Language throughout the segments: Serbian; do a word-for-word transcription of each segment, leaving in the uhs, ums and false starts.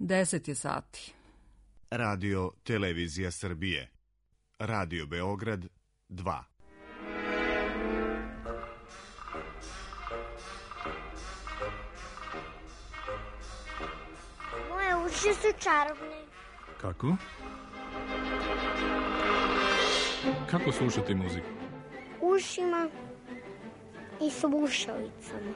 deset je sati. Radio Televizija Srbije. Radio Beograd dva. Moje uši su čarobne. Kako? Kako slušati muziku? Ušima i slušalicama.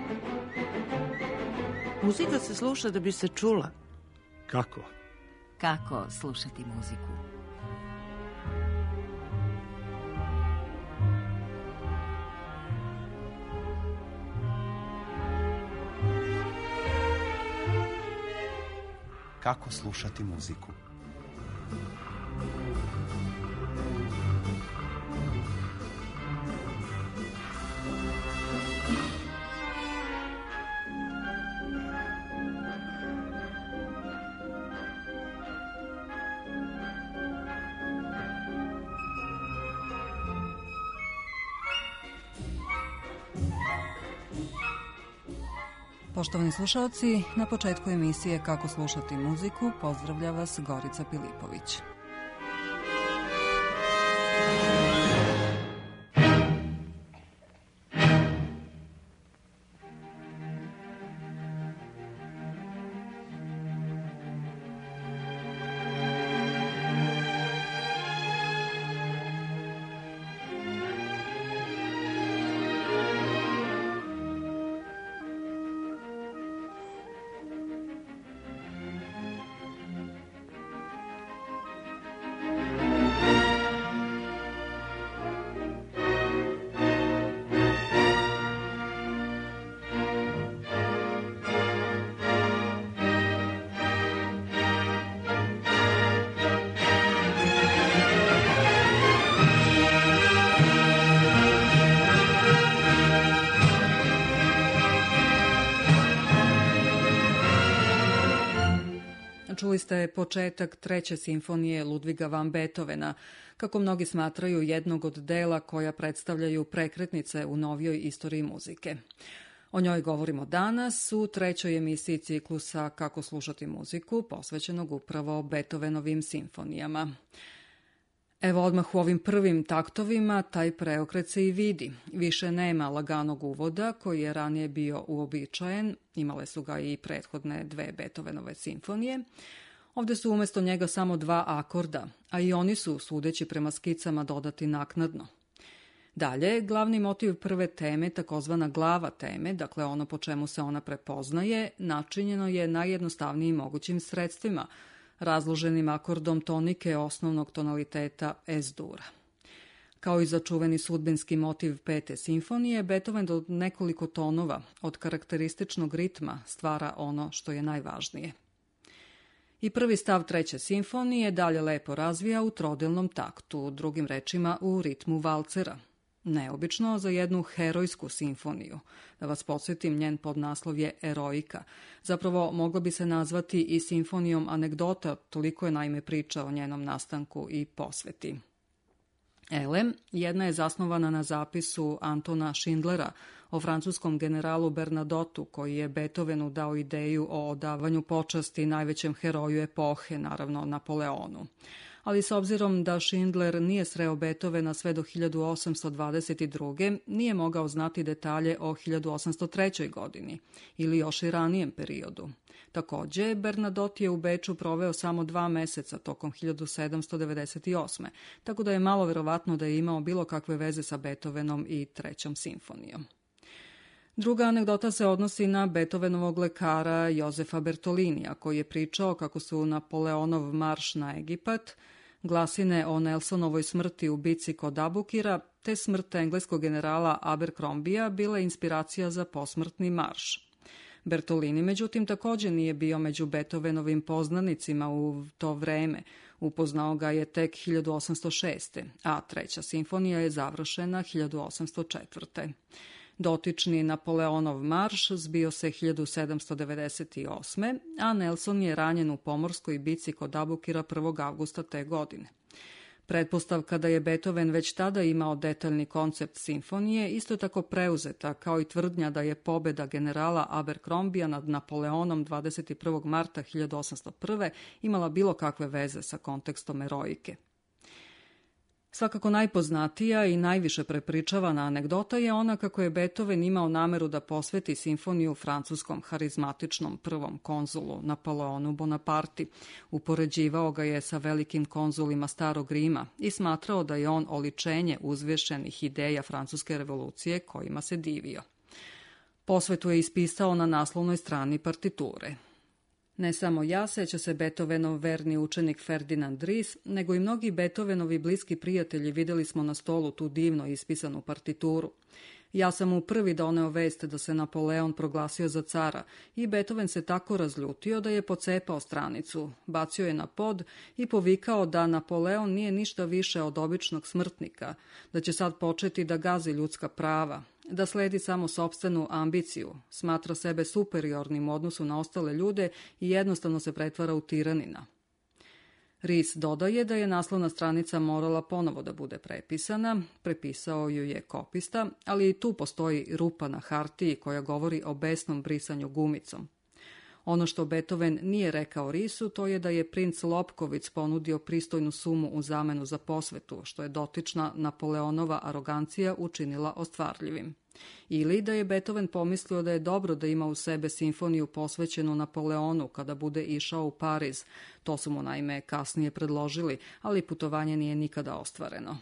Muzika se sluša da bi se čula. Kako? Kako slušati muziku? Kako slušati muziku? Poštovani slušalci, na početku emisije Kako slušati muziku pozdravlja vas Gorica Pilipović. Čuli ste početak treće simfonije Ludviga van Beethovena, kako mnogi smatraju jednog od dela koja predstavljaju prekretnice u novijoj istoriji muzike. O njoj govorimo danas u trećoj emisiji ciklusa Kako slušati muziku, posvećenog upravo Beethovenovim simfonijama. Evo odmah u ovim prvim taktovima taj preokret se i vidi. Više nema laganog uvoda koji je ranije bio uobičajen, imale su ga i prethodne dve Beethovenove simfonije. Ovde su umjesto njega samo dva akorda, a i oni su, sudeći prema skicama, dodati naknadno. Dalje, glavni motiv prve teme, takozvana glava teme, dakle ono po čemu se ona prepoznaje, načinjeno je najjednostavnijim mogućim sredstvima, razloženim akordom tonike osnovnog tonaliteta Es-dura. Kao i za čuveni sudbinski motiv pete simfonije, Beethoven do nekoliko tonova od karakterističnog ritma stvara ono što je najvažnije. I prvi stav treće simfonije dalje lepo razvija u trodelnom taktu, drugim rečima u ritmu valcera. Neobično za jednu herojsku simfoniju. Da vas podsjetim, njen podnaslov je Eroika. Zapravo mogla bi se nazvati i simfonijom anegdota, toliko je naime priča o njenom nastanku i posveti. Elem, jedna je zasnovana na zapisu Antona Schindlera o francuskom generalu Bernadotu, koji je Beethovenu dao ideju o odavanju počasti najvećem heroju epohe, naravno Napoleonu. Ali s obzirom da Schindler nije sreo Beethovena sve do hiljadu osamsto dvadeset druge. nije mogao znati detalje o hiljadu osamsto trećoj. godini ili još i ranijem periodu. Takođe, Bernadotte je u Beču proveo samo dva meseca tokom hiljadu sedamsto devedeset osme. tako da je malo verovatno da je imao bilo kakve veze sa Beethovenom i trećom simfonijom. Druga anegdota se odnosi na Beethovenovog lekara Jozefa Bertolinija, koji je pričao kako su Napoleonov marš na Egipat, glasine o Nelsonovoj smrti u bici kod Abukira, te smrt engleskog generala Abercrombija bila inspiracija za posmrtni marš. Bertolini, međutim, takođe nije bio među Beethovenovim poznanicima u to vreme. Upoznao ga je tek hiljadu osamsto šeste. a treća simfonija je završena hiljadu osamsto četvrte. Dotični Napoleonov marš zbio se hiljadu sedamsto devedeset osme. a Nelson je ranjen u pomorskoj bici kod Abukira prvog avgusta te godine. Pretpostavka da je Beethoven već tada imao detaljni koncept simfonije isto tako preuzeta, kao i tvrdnja da je pobeda generala Abercrombija nad Napoleonom dvadeset prvog marta hiljadu osamsto prve. imala bilo kakve veze sa kontekstom eroike. Svakako najpoznatija i najviše prepričavana anegdota je ona kako je Beethoven imao nameru da posveti simfoniju francuskom harizmatičnom prvom konzulu Napoleonu Bonaparti. Upoređivao ga je sa velikim konzulima Starog Rima i smatrao da je on oličenje uzvišenih ideja francuske revolucije kojima se divio. Posvetu je ispisao na naslovnoj strani partiture. Ne samo ja, seća se Beethovenov verni učenik Ferdinand Ries, nego i mnogi Beethovenovi bliski prijatelji videli smo na stolu tu divno ispisanu partituru. Ja sam mu prvi doneo vest da se Napoleon proglasio za cara i Beethoven se tako razljutio da je pocepao stranicu, bacio je na pod i povikao da Napoleon nije ništa više od običnog smrtnika, da će sad početi da gazi ljudska prava, da sledi samo sopstvenu ambiciju, smatra sebe superiornim u odnosu na ostale ljude i jednostavno se pretvara u tiranina. Ries dodaje da je naslovna stranica morala ponovo da bude prepisana, prepisao ju je kopista, ali i tu postoji rupa na hartiji koja govori o besnom brisanju gumicom. Ono što Beethoven nije rekao Riesu, to je da je princ Lopkovic ponudio pristojnu sumu u zamenu za posvetu, što je dotična Napoleonova arogancija učinila ostvarljivim. Ili da je Beethoven pomislio da je dobro da ima u sebe simfoniju posvećenu Napoleonu kada bude išao u Pariz. To su mu naime kasnije predložili, ali putovanje nije nikada ostvareno.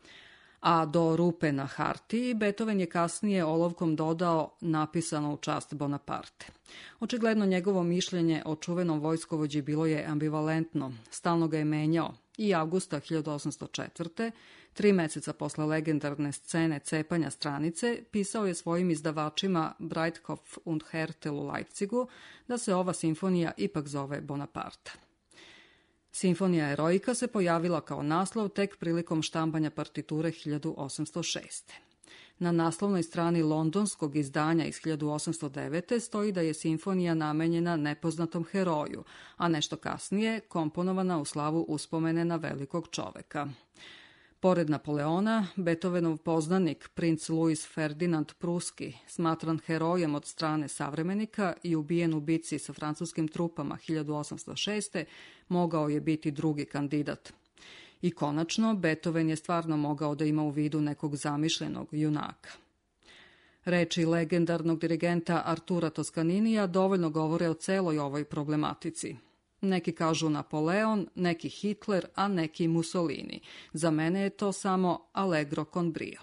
A do rupe na hartiji Beethoven je kasnije olovkom dodao napisano u čast Bonaparte. Očigledno njegovo mišljenje o čuvenom vojskovođi bilo je ambivalentno, stalno ga je menjao i avgusta hiljadu osamsto četvrte. Tri meseca posle legendarne scene cepanja stranice, pisao je svojim izdavačima Breitkopf und Härtel u Leipzigu da se ova simfonija ipak zove Bonaparta. Simfonija Eroika se pojavila kao naslov tek prilikom štampanja partiture hiljadu osamsto šeste. Na naslovnoj strani londonskog izdanja iz hiljadu osamsto devete. stoji da je simfonija namenjena nepoznatom heroju, a nešto kasnije komponovana u slavu uspomene na velikog čoveka. Pored Napoleona, Beethovenov poznanik, princ Louis Ferdinand Pruski, smatran herojem od strane savremenika i ubijen u bici sa francuskim trupama hiljadu osamsto šeste. mogao je biti drugi kandidat. I konačno, Beethoven je stvarno mogao da ima u vidu nekog zamišljenog junaka. Reči legendarnog dirigenta Artura Toscaninija dovoljno govore o celoj ovoj problematici. Neki kažu Napoleon, neki Hitler, a neki Mussolini. Za mene je to samo Allegro con brio.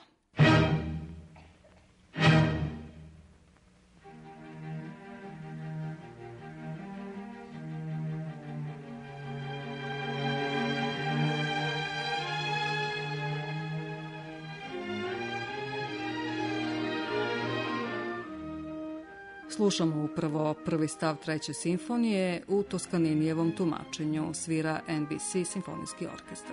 Slušamo upravo prvi stav treće simfonije u Toscaninijevom tumačenju, svira N B C simfonijski orkestar.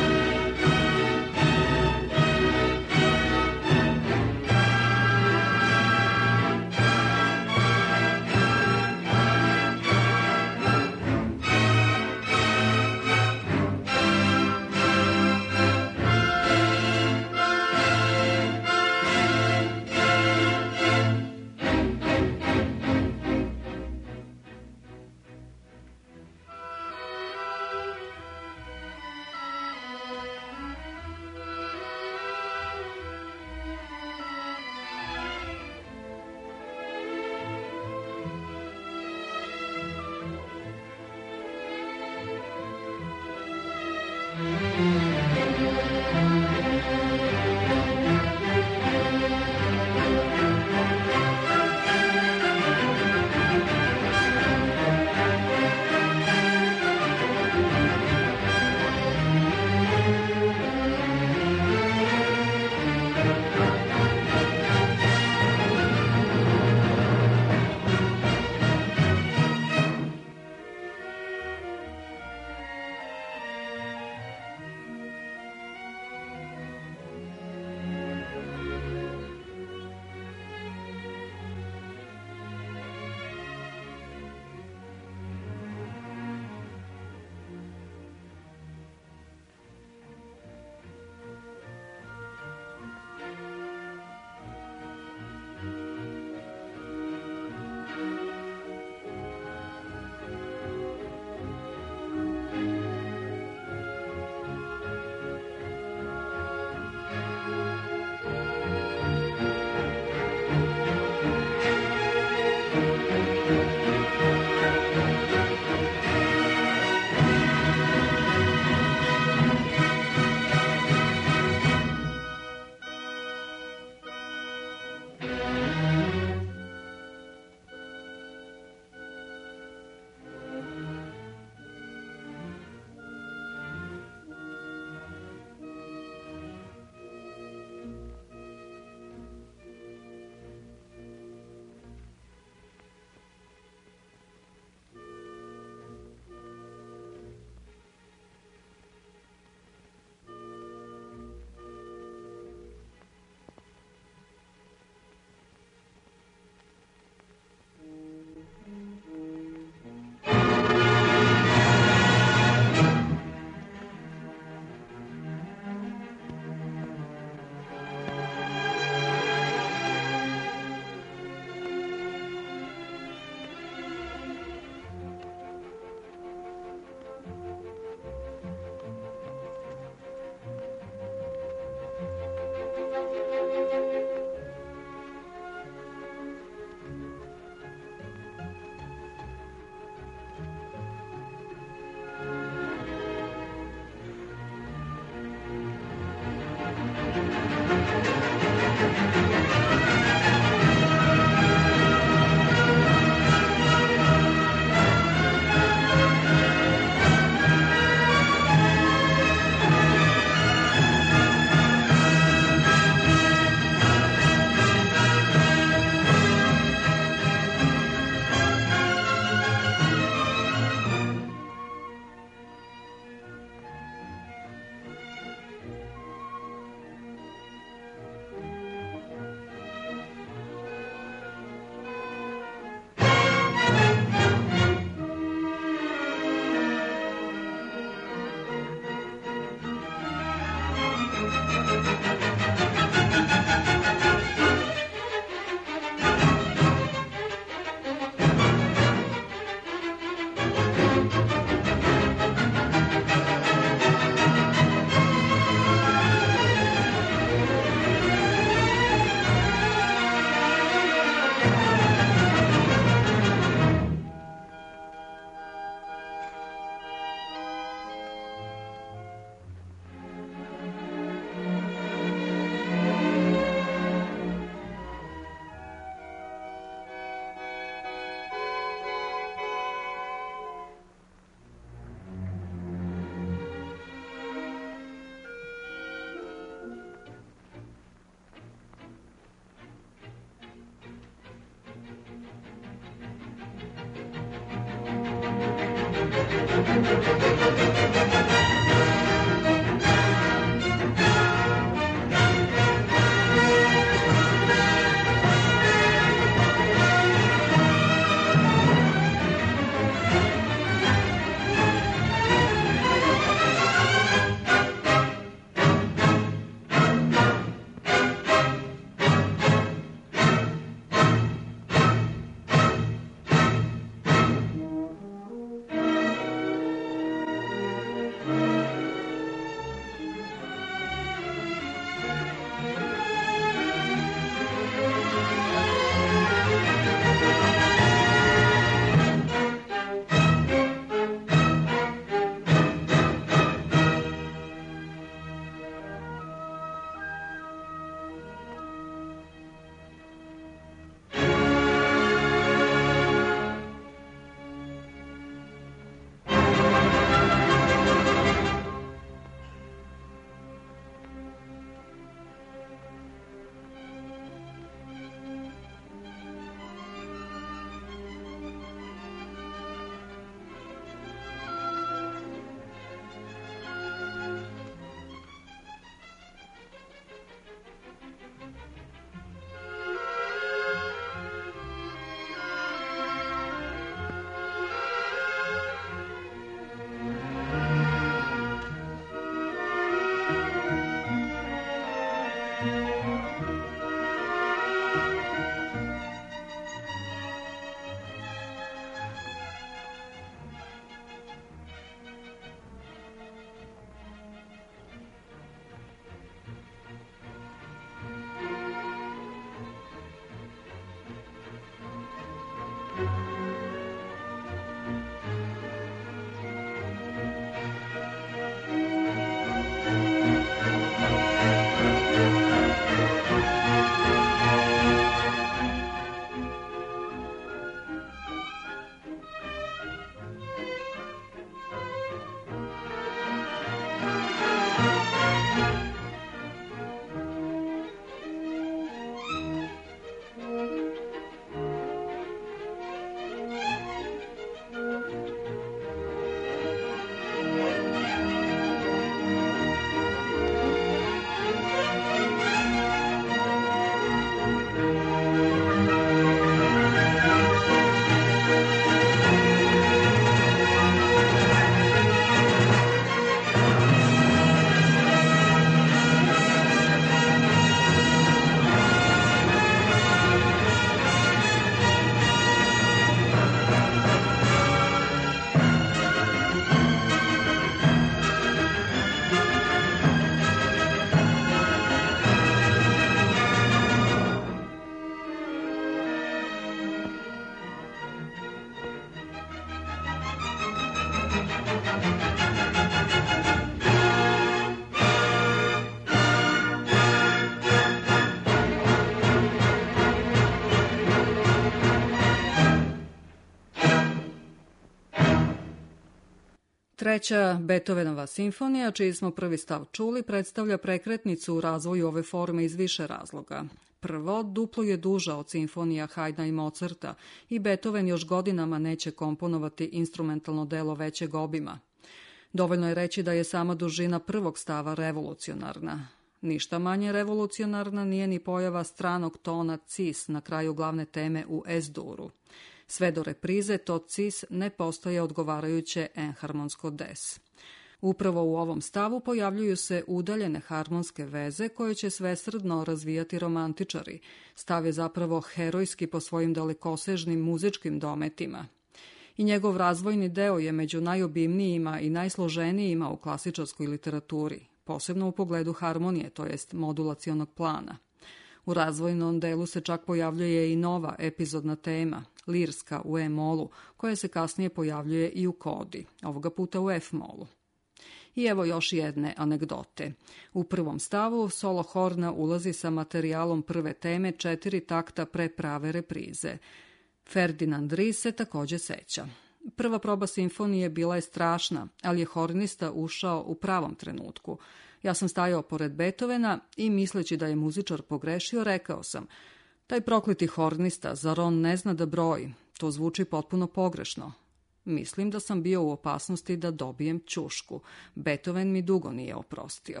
Treća Beethovenova simfonija, čiji smo prvi stav čuli, predstavlja prekretnicu u razvoju ove forme iz više razloga. Prvo, duplo je duža od simfonija Haydna i Mozarta i Beethoven još godinama neće komponovati instrumentalno delo većeg obima. Dovoljno je reći da je sama dužina prvog stava revolucionarna. Ništa manje revolucionarna nije ni pojava stranog tona cis na kraju glavne teme u Es-duru. Sve do reprize to cis ne postaje odgovarajuće enharmonsko des. Upravo u ovom stavu pojavljuju se udaljene harmonske veze koje će svesrdno razvijati romantičari. Stav je zapravo herojski po svojim dalekosežnim muzičkim dometima. I njegov razvojni deo je među najobimnijima i najsloženijima u klasičarskoj literaturi, posebno u pogledu harmonije, to jest modulacionog plana. U razvojnom delu se čak pojavljuje i nova epizodna tema, lirska u E-molu, koja se kasnije pojavljuje i u kodi, ovoga puta u F-molu. I evo još jedne anegdote. U prvom stavu solo horna ulazi sa materijalom prve teme četiri takta pre prave reprize. Ferdinand Ries se također seća. Prva proba simfonije bila je strašna, ali je hornista ušao u pravom trenutku. Ja sam stajao pored Beethovena i misleći da je muzičar pogrešio, rekao sam: taj prokleti hornista, zar on ne zna da broji? To zvuči potpuno pogrešno. Mislim da sam bio u opasnosti da dobijem ćušku. Beethoven mi dugo nije oprostio.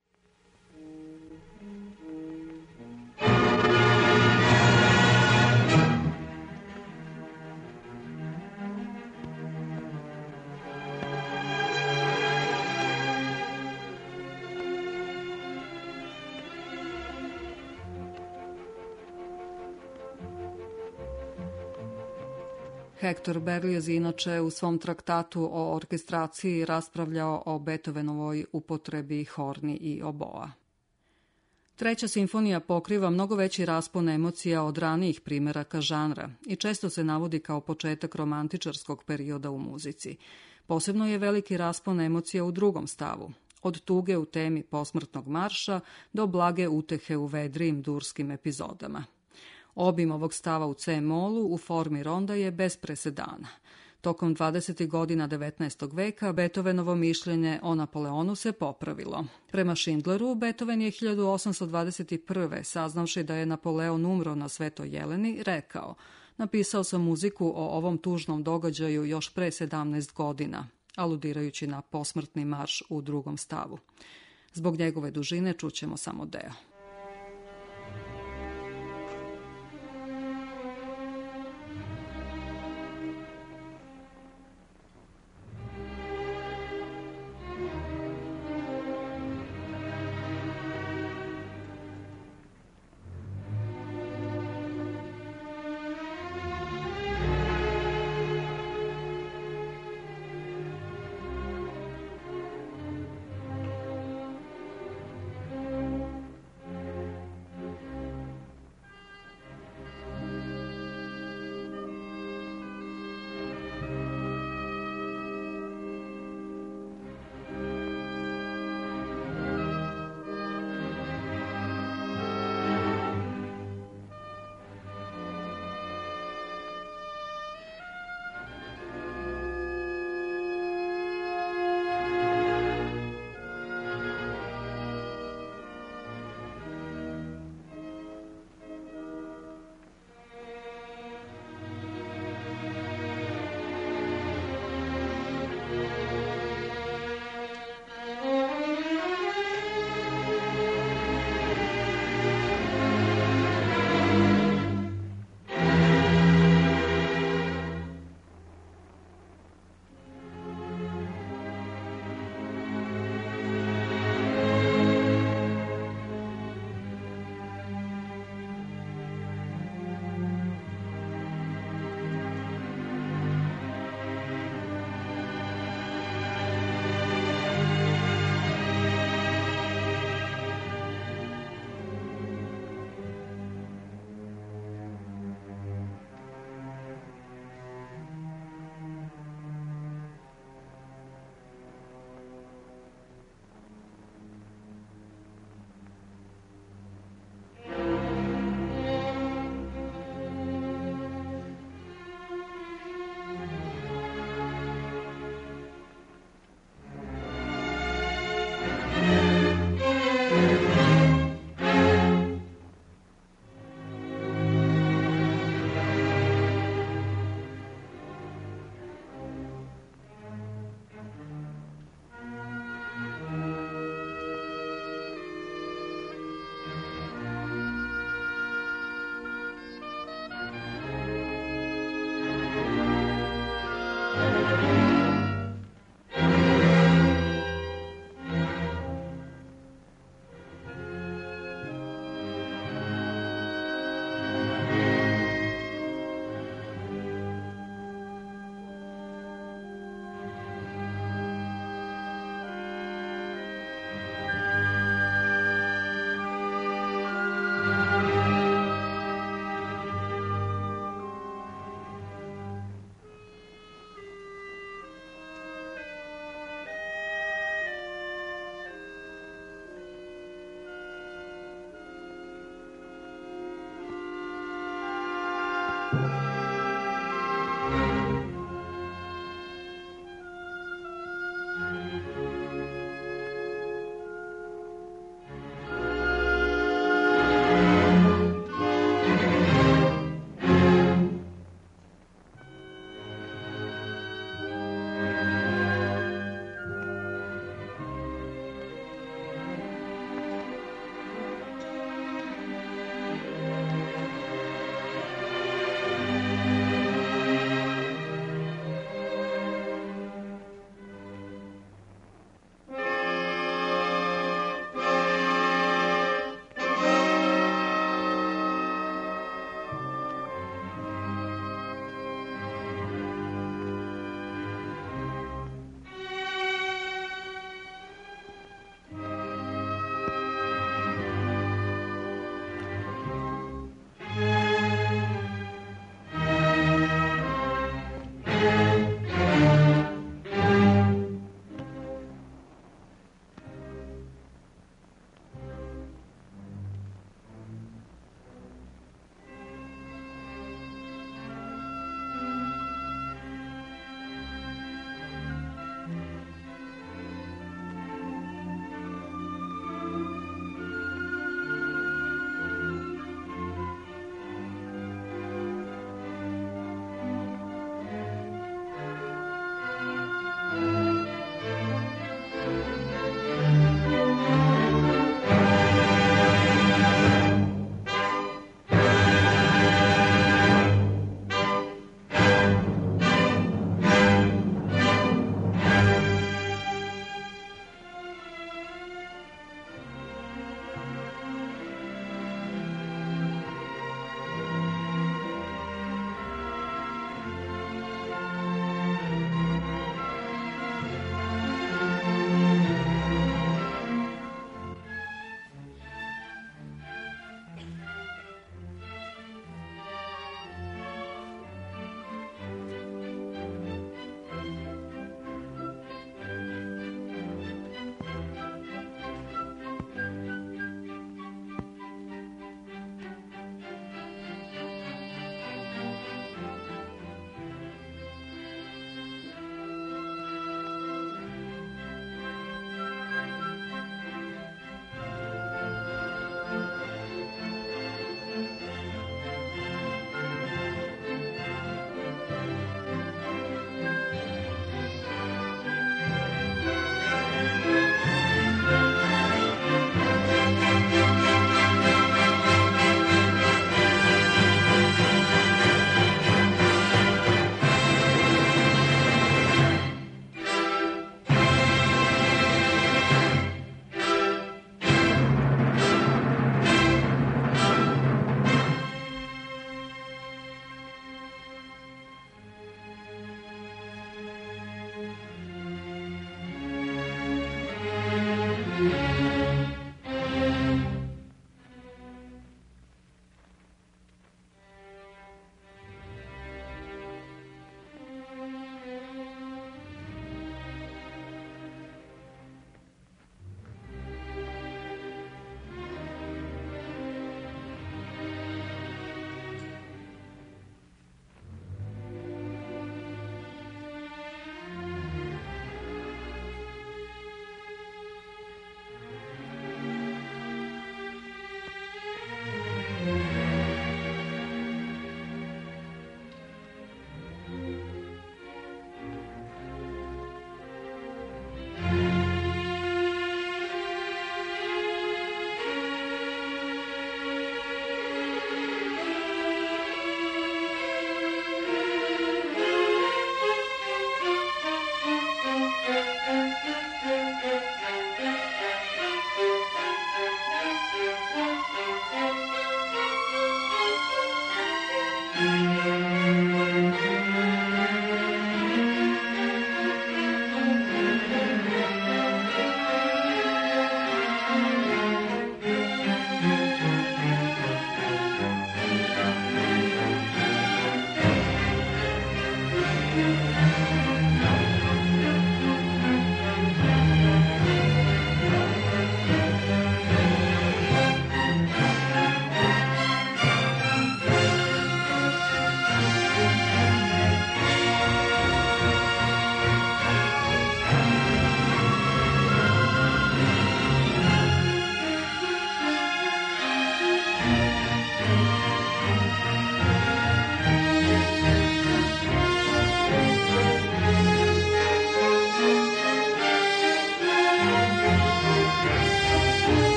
Hector Berlioz inače u svom traktatu o orkestraciji raspravljao o Beethovenovoj upotrebi horni i oboa. Treća simfonija pokriva mnogo veći raspon emocija od ranijih primeraka žanra i često se navodi kao početak romantičarskog perioda u muzici. Posebno je veliki raspon emocija u drugom stavu, od tuge u temi posmrtnog marša do blage utehe u vedrijim durskim epizodama. Obim ovog stava u C-molu u formi ronda je bez presedana. Tokom dvadesetih godina devetnaestog veka Beethovenovo mišljenje o Napoleonu se popravilo. Prema Schindleru, Beethoven je hiljadu osamsto dvadeset prve saznavši da je Napoleon umro na Svetoj Jeleni, rekao: napisao sam muziku o ovom tužnom događaju još pre sedamnaest godina, aludirajući na posmrtni marš u drugom stavu. Zbog njegove dužine čućemo samo deo.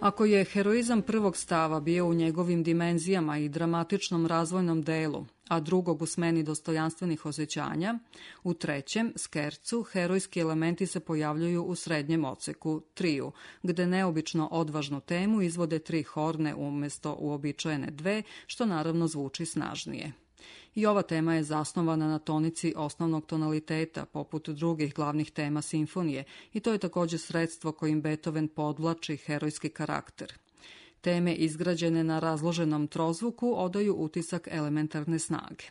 Ako je heroizam prvog stava bio u njegovim dimenzijama i dramatičnom razvojnom delu, a drugog u smeni dostojanstvenih osjećanja, u trećem, skercu, herojski elementi se pojavljuju u srednjem odseku, triju, gde neobično odvažnu temu izvode tri horne umesto uobičajene dve, što naravno zvuči snažnije. I ova tema je zasnovana na tonici osnovnog tonaliteta, poput drugih glavnih tema simfonije, i to je također sredstvo kojim Beethoven podvlači herojski karakter. Teme izgrađene na razloženom trozvuku odaju utisak elementarne snage.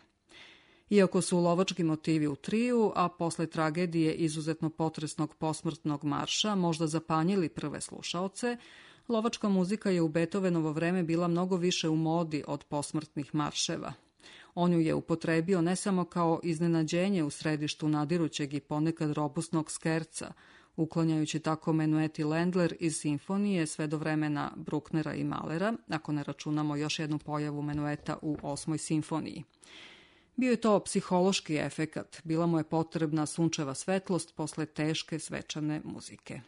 Iako su lovački motivi u triju, a posle tragedije izuzetno potresnog posmrtnog marša možda zapanjili prve slušaoce, lovačka muzika je u Beethovenovo vreme bila mnogo više u modi od posmrtnih marševa. On ju je upotrebio ne samo kao iznenađenje u središtu nadirućeg i ponekad robustnog skerca, uklanjajući tako menuet i Ländler iz simfonije sve do vremena Brucknera i Mahlera, ako ne računamo još jednu pojavu menueta u osmoj simfoniji. Bio je to psihološki efekat, bila mu je potrebna sunčeva svetlost posle teške svečane muzike.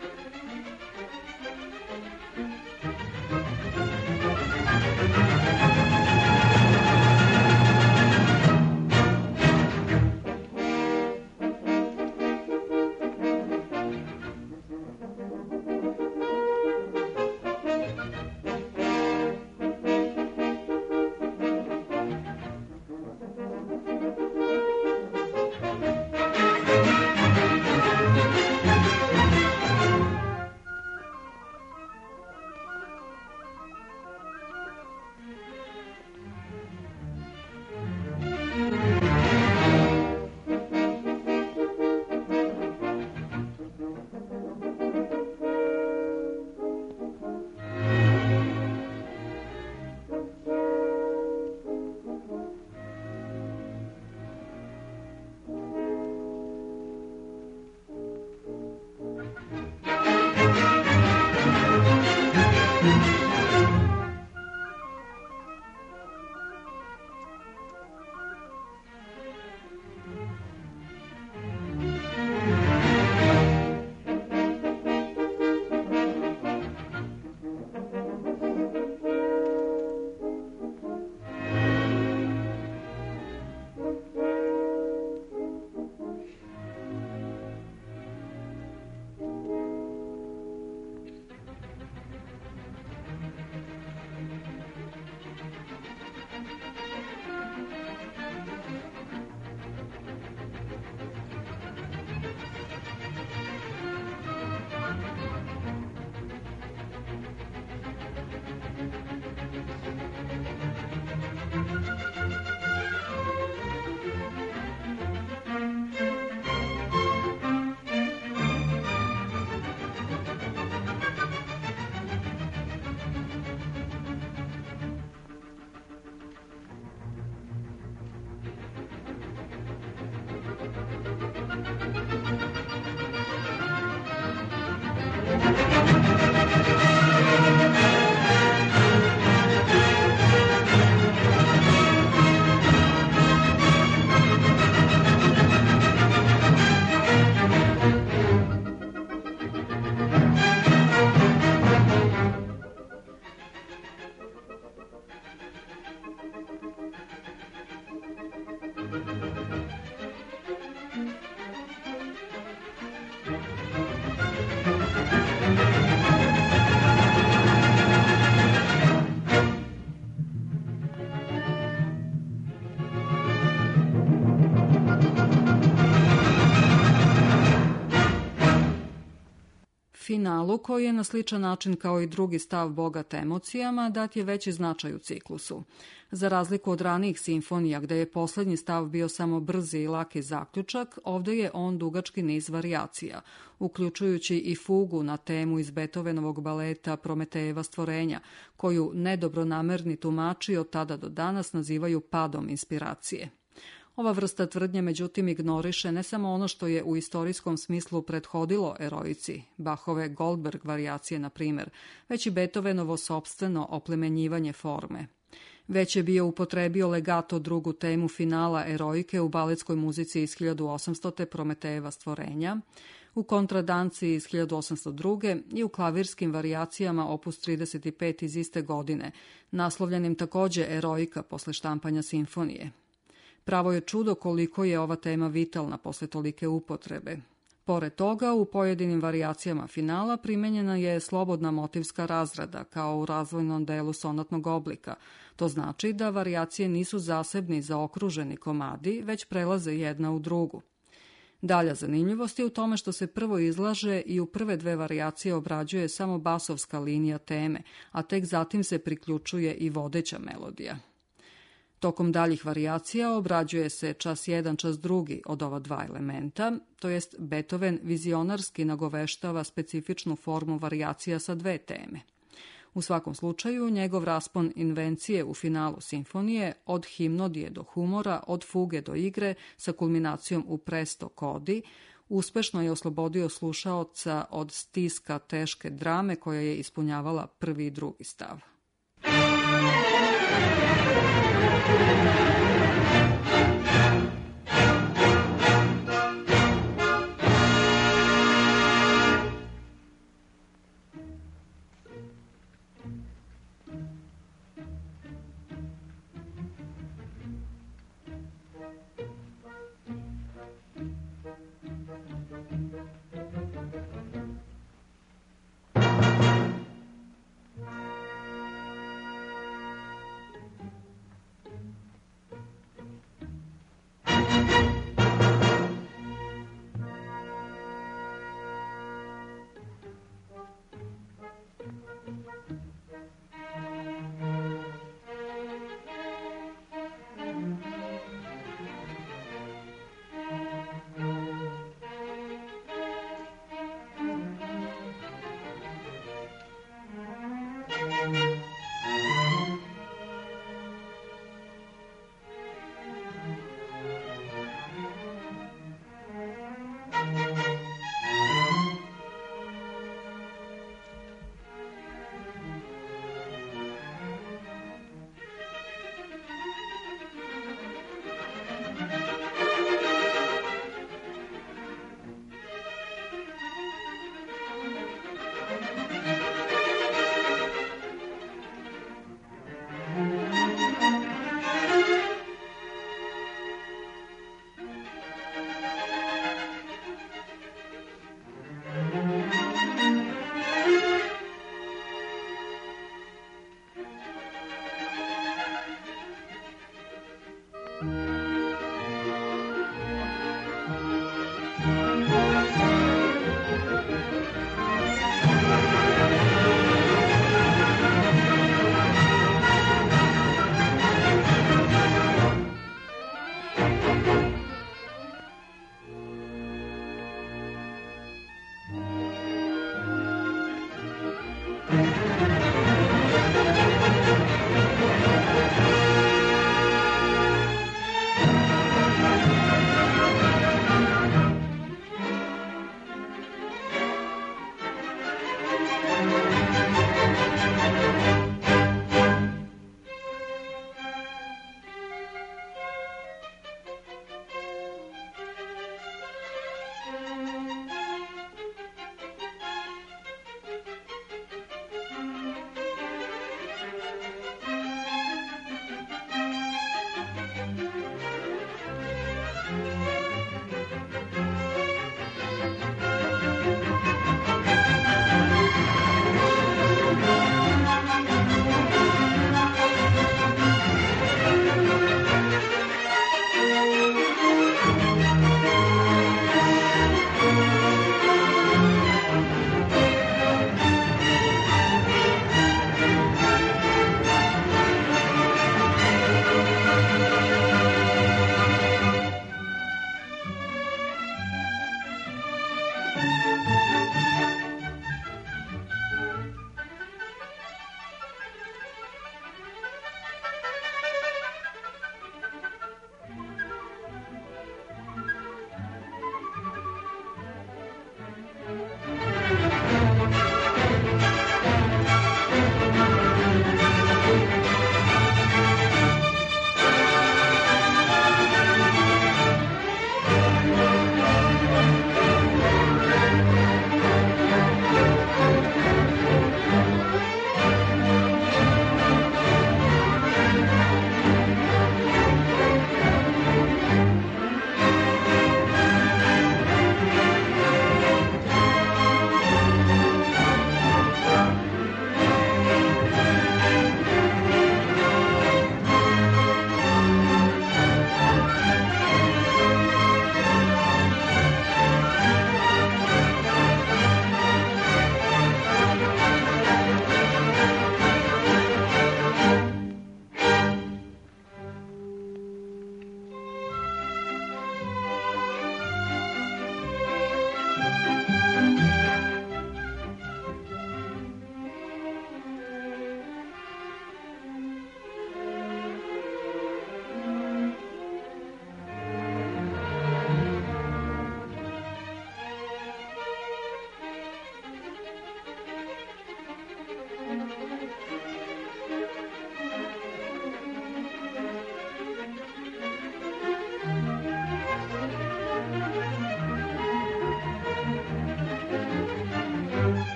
Thank you. Finalu, koji je na sličan način kao i drugi stav bogat emocijama, dat je veći značaj u ciklusu. Za razliku od ranijih simfonija, gde je poslednji stav bio samo brzi i laki zaključak, ovde je on dugački niz varijacija, uključujući i fugu na temu iz Beethovenovog baleta Prometejeva stvorenja, koju nedobronamerni tumači od tada do danas nazivaju padom inspiracije. Ova vrsta tvrdnje, međutim, ignoriše ne samo ono što je u istorijskom smislu prethodilo eroici, Bachove Goldberg varijacije, na primer, već i Beethovenovo sopstveno oplemenjivanje forme. Već je bio upotrebio legato drugu temu finala eroike u baletskoj muzici iz hiljadu osamstote Prometejeva stvorenja, u kontradanciji iz hiljadu osamsto druge i u klavirskim varijacijama opus trideset pet iz iste godine, naslovljenim takođe eroika posle štampanja simfonije. Pravo je čudo koliko je ova tema vitalna posle tolike upotrebe. Pored toga, u pojedinim varijacijama finala primenjena je slobodna motivska razrada, kao u razvojnom delu sonatnog oblika. To znači da varijacije nisu zasebni zaokruženi komadi, već prelaze jedna u drugu. Dalja zanimljivost je u tome što se prvo izlaže i u prve dve varijacije obrađuje samo basovska linija teme, a tek zatim se priključuje i vodeća melodija. Tokom daljih varijacija obrađuje se čas jedan, čas drugi od ova dva elementa, to jest Beethoven vizionarski nagoveštava specifičnu formu varijacija sa dve teme. U svakom slučaju, njegov raspon invencije u finalu simfonije, od himnodije do humora, od fuge do igre, sa kulminacijom u presto kodi, uspešno je oslobodio slušaoca od stiska teške drame koja je ispunjavala prvi i drugi stav.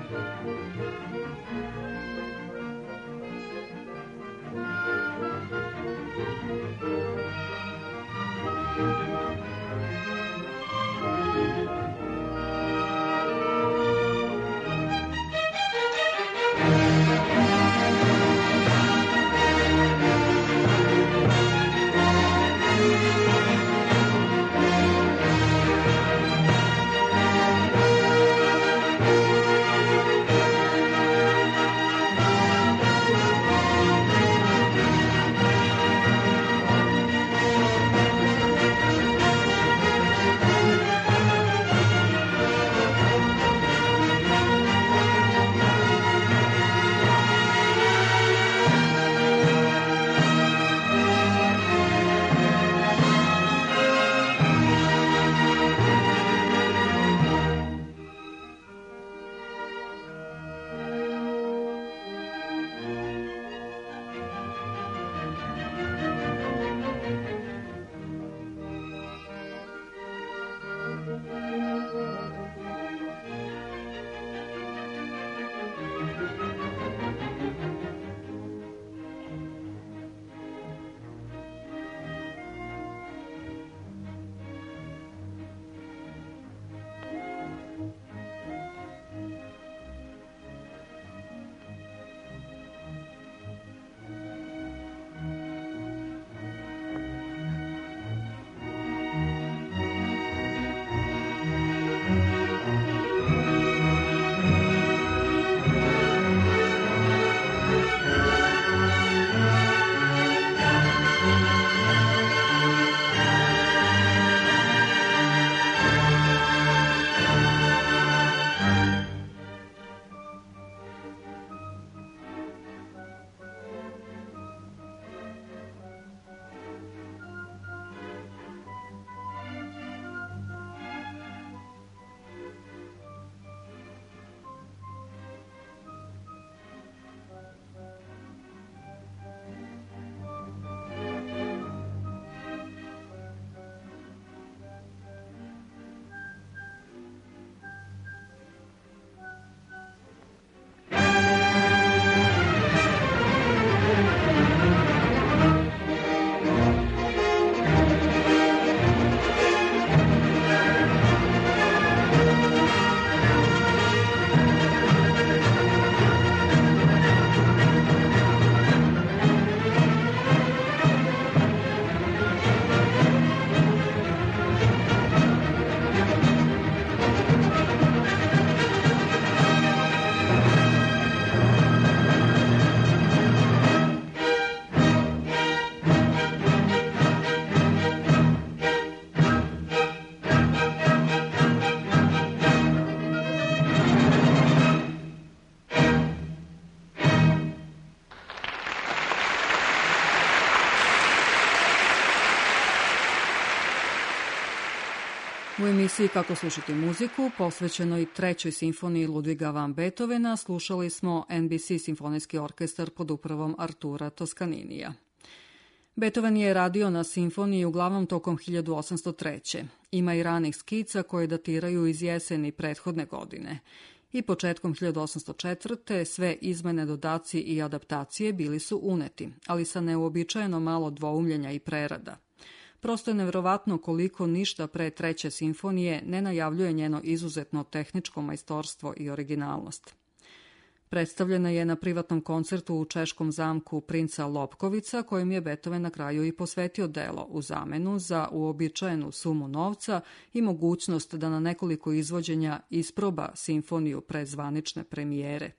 U emisiji Kako slušati muziku, posvećenoj trećoj simfoniji Ludviga van Beethovena, slušali smo N B C simfonijski orkestar pod upravom Artura Toskaninija. Beethoven je radio na simfoniji uglavnom tokom hiljadu osamsto treće. Ima i ranih skica koje datiraju iz jeseni prethodne godine. I početkom hiljadu osamsto četvrte. sve izmene, dodaci i adaptacije bili su uneti, ali sa neuobičajeno malo dvoumljenja i prerada. Prosto je nevjerovatno koliko ništa pre treće simfonije ne najavljuje njeno izuzetno tehničko majstorstvo i originalnost. Predstavljena je na privatnom koncertu u češkom zamku princa Lobkovica, kojem je Beethoven na kraju i posvetio delo u zamenu za uobičajenu sumu novca i mogućnost da na nekoliko izvođenja isproba simfoniju pred zvanične premijere.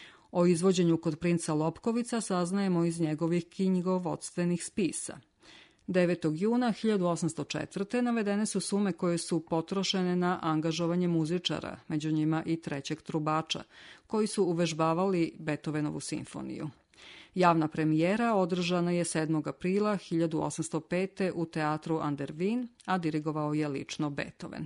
O izvođenju kod princa Lobkovica saznajemo iz njegovih knjigovodstvenih spisa. devetog juna hiljadu osamsto četvrte. navedene su sume koje su potrošene na angažovanje muzičara, među njima i trećeg trubača, koji su uvežbavali Beethovenovu simfoniju. Javna premijera održana je sedmog aprila hiljadu osamsto pete. u teatru An der Wien, a dirigovao je lično Beethoven.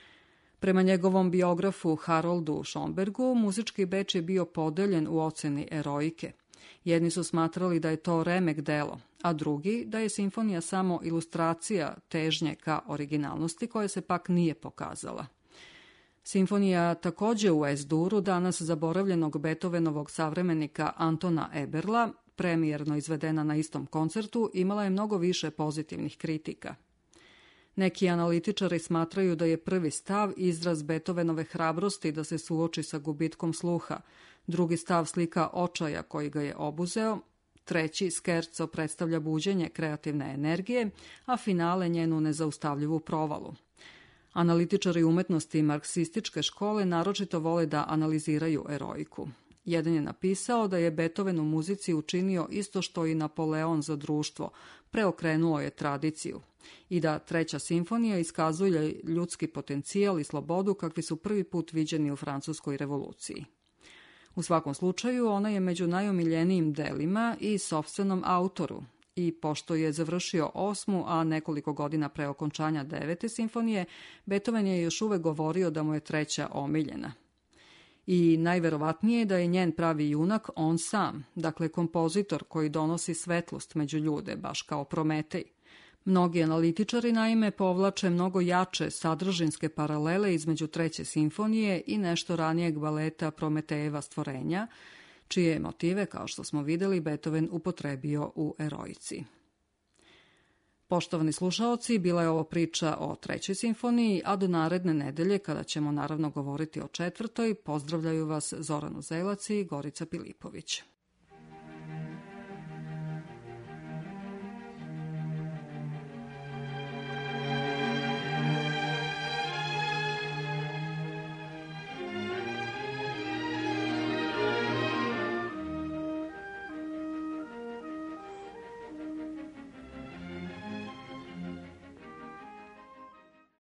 Prema njegovom biografu Haroldu Schombergu, muzički beč je bio podeljen u oceni eroike. Jedni su smatrali da je to remek delo, a drugi da je simfonija samo ilustracija težnje ka originalnosti koja se pak nije pokazala. Simfonija takođe u Es-duru danas zaboravljenog Beethovenovog savremenika Antona Eberla, premijerno izvedena na istom koncertu, imala je mnogo više pozitivnih kritika. Neki analitičari smatraju da je prvi stav izraz Beethovenove hrabrosti da se suoči sa gubitkom sluha, drugi stav slika očaja koji ga je obuzeo, treći skerco predstavlja buđenje kreativne energije, a finale njenu nezaustavljivu provalu. Analitičari umetnosti marksističke škole naročito vole da analiziraju eroiku. Jedan je napisao da je Beethoven u muzici učinio isto što i Napoleon za društvo, preokrenuo je tradiciju, i da treća simfonija iskazuje ljudski potencijal i slobodu kakvi su prvi put viđeni u Francuskoj revoluciji. U svakom slučaju, ona je među najomiljenijim delima i sopstvenom autoru, i pošto je završio osmu, a nekoliko godina pre okončanja devete simfonije, Beethoven je još uvek govorio da mu je treća omiljena. I najverovatnije je da je njen pravi junak on sam, dakle kompozitor koji donosi svetlost među ljude, baš kao Prometej. Mnogi analitičari naime povlače mnogo jače sadržinske paralele između treće simfonije i nešto ranijeg baleta Prometejeva stvorenja, čije motive, kao što smo videli, Beethoven upotrebio u eroici. Poštovani slušaoci, bila je ovo priča o trećoj simfoniji, a do naredne nedelje, kada ćemo naravno govoriti o četvrtoj, pozdravljaju vas Zoran Uzelac i Gorica Pilipović.